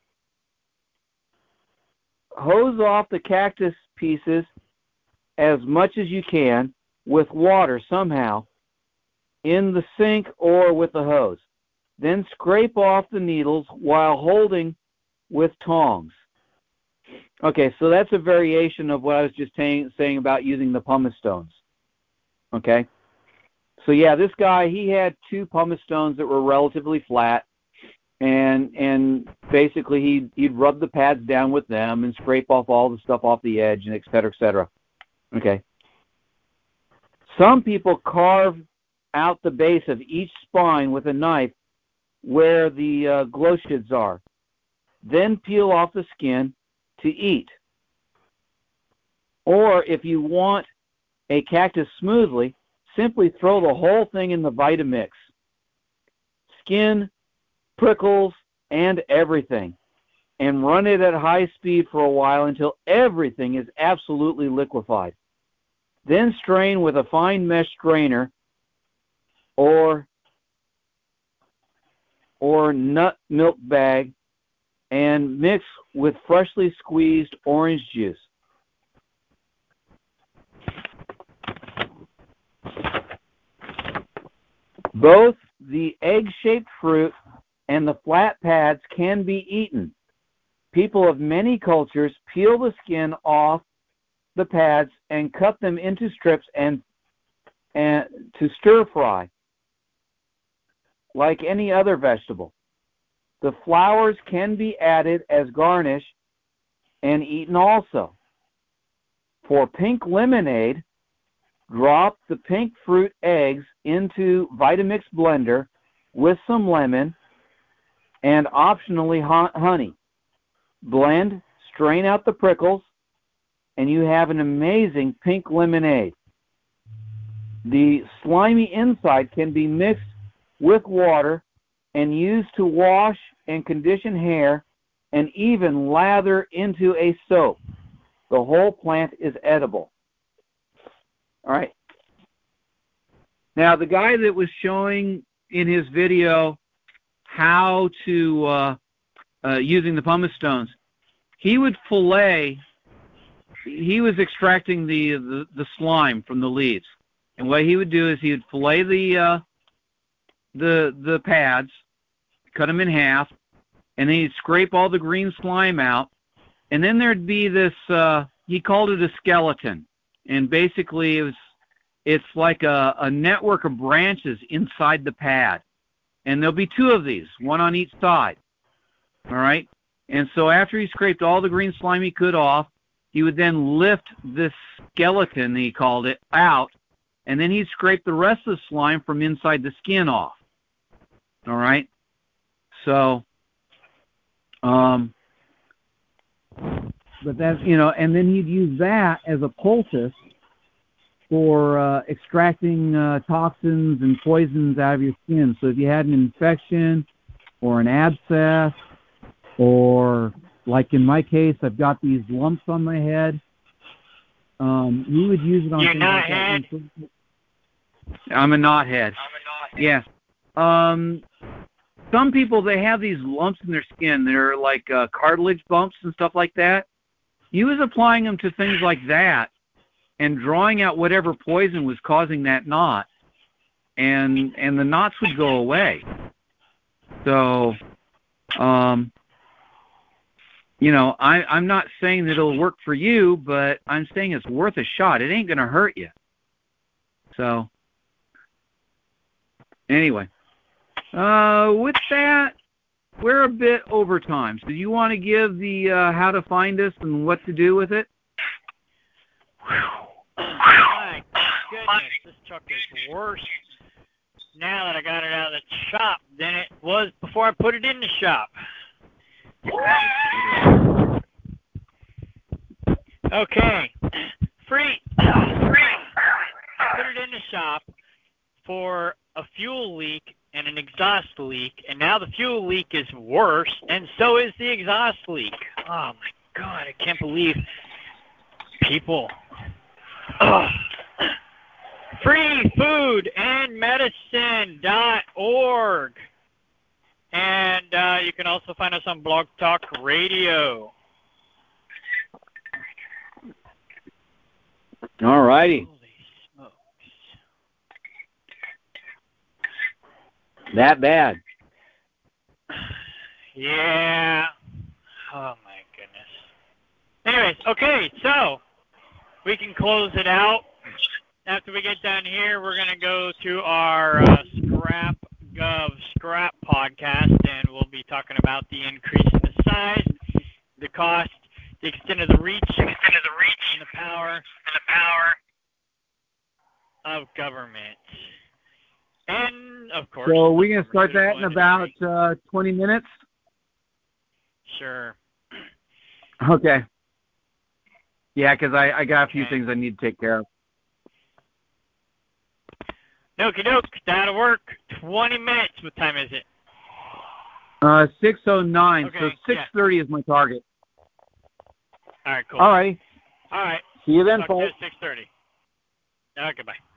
Hose off the cactus pieces as much as you can with water somehow in the sink or with the hose. Then scrape off the needles while holding with tongs. Okay, so that's a variation of what I was just saying, saying about using the pumice stones. Okay? So yeah, this guy, he had two pumice stones that were relatively flat, and and basically he'd, he'd rub the pads down with them and scrape off all the stuff off the edge, and et cetera, et cetera. Okay. Some people carve out the base of each spine with a knife where the uh, glochids are, then peel off the skin to eat. Or if you want a cactus smoothly, simply throw the whole thing in the Vitamix. Skin, prickles, and everything. And run it at high speed for a while until everything is absolutely liquefied. Then strain with a fine mesh strainer or or nut milk bag and mix with freshly squeezed orange juice. Both the egg-shaped fruit and the flat pads can be eaten. People of many cultures peel the skin off the pads and cut them into strips and, and to stir fry like any other vegetable. The flowers can be added as garnish and eaten also. For pink lemonade, drop the pink fruit eggs into Vitamix blender with some lemon and optionally honey. Blend, strain out the prickles, and you have an amazing pink lemonade. The slimy inside can be mixed with water and used to wash and condition hair and even lather into a soap. The whole plant is edible. All right. Now, the guy that was showing in his video how to, uh, uh, using the pumice stones, he would fillet, he was extracting the, the, the slime from the leaves. And what he would do is he would fillet the, uh, the, the pads, cut them in half, and then he'd scrape all the green slime out. And then there'd be this, uh, he called it a skeleton. And basically it was, it's like a, a network of branches inside the pad. And there'll be two of these, one on each side. All right? And so after he scraped all the green slime he could off, he would then lift this skeleton, he called it, out, and then he'd scrape the rest of the slime from inside the skin off. All right? So, um, but that's, you know, and then he'd use that as a poultice for uh, extracting uh, toxins and poisons out of your skin. So if you had an infection or an abscess, or like in my case, I've got these lumps on my head, um, you would use it on You're things not like head? that. I'm a knothead. I'm a knothead. Yes. Um, some people, they have these lumps in their skin. They're like uh, cartilage bumps and stuff like that. He was applying them to things like that and drawing out whatever poison was causing that knot, and and the knots would go away. So, um, you know, I, I'm not saying that it'll work for you, but I'm saying it's worth a shot. It ain't going to hurt you. So, anyway, uh, with that, we're a bit over time. So do you want to give the uh, how to find us and what to do with it? My goodness, this truck is worse now that I got it out of the shop than it was before I put it in the shop. Okay, free. free. I put it in the shop for a fuel leak and an exhaust leak, and now the fuel leak is worse, and so is the exhaust leak. Oh my God, I can't believe people. Ugh. free food and medicine dot org. And uh, you can also find us on Blog Talk Radio. All righty. Holy smokes. That bad. Yeah. Oh, my goodness. Anyways, okay, so we can close it out. After we get done here, we're going to go to our uh, Scrap Gov Scrap podcast, and we'll be talking about the increase in the size, the cost, the extent of the reach, the extent of the reach, and the power, and the power of government. And, of course... So we're going to start that in about uh, twenty minutes? Sure. Okay. Yeah, because I, I got a few Okay. things I need to take care of. Okie doke, that'll work. twenty minutes. What time is it? Uh, six oh nine, Okay, so six thirty yeah. is my target. All right, cool. All right. All right. See you then, Talk to you folks. at six thirty. Okay, bye.